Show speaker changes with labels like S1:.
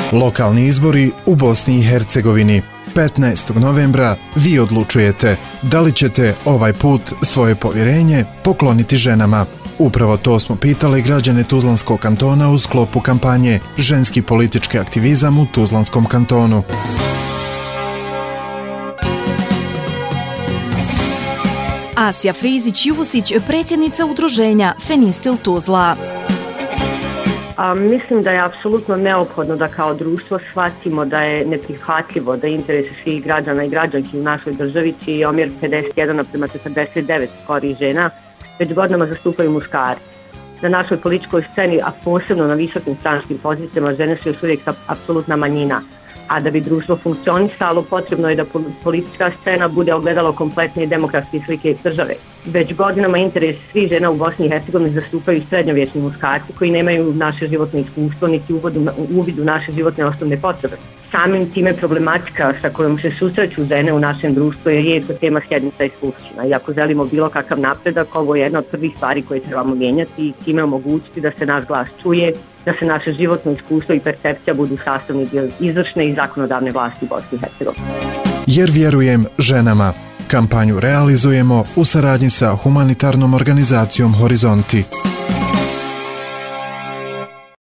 S1: Lokalni izbori u Bosni i Hercegovini. 15. novembra vi odlučujete da li ćete ovaj put svoje povjerenje pokloniti ženama. Upravo to smo pitali građane Tuzlanskog kantona u sklopu kampanje Ženski politički aktivizam u Tuzlanskom kantonu.
S2: Asja Frizić-Jusić, predsjednica udruženja Fenistil Tuzla.
S3: Mislim da je apsolutno neophodno da kao društvo shvatimo da je neprihvatljivo da interese svih građana i građanki u našoj državi, čiji je omjer 51:49 skori žena, već godinama zastupaju muškarci. Na našoj političkoj sceni, a posebno na visokim stranačkim pozicijama, žene su još uvijek apsolutna manjina. A da bi društvo funkcionisalo, potrebno je da politička scena bude ogledalo kompletne i demokratske slike države. Već godinama interes svih žena u Bosni i Hercegovini zastupaju srednjovječni muškarci koji nemaju naše životno iskustvo niti uvid u naše životne osnovne potrebe. Samim time problematika sa kojom se susreću žene u našem društvu je rijetko tema sjednica i skupština. I ako želimo bilo kakav napredak, ovo je jedna od prvih stvari koje trebamo mijenjati i time omogućiti da se naš glas čuje, da se naše životno iskustvo i percepcija budu sastavni dio izvršne i zakonodavne vlasti Bosne i Hercegovine.
S1: Jer vjerujem ženama. Kampanju realizujemo u saradnji sa humanitarnom organizacijom Horizonti.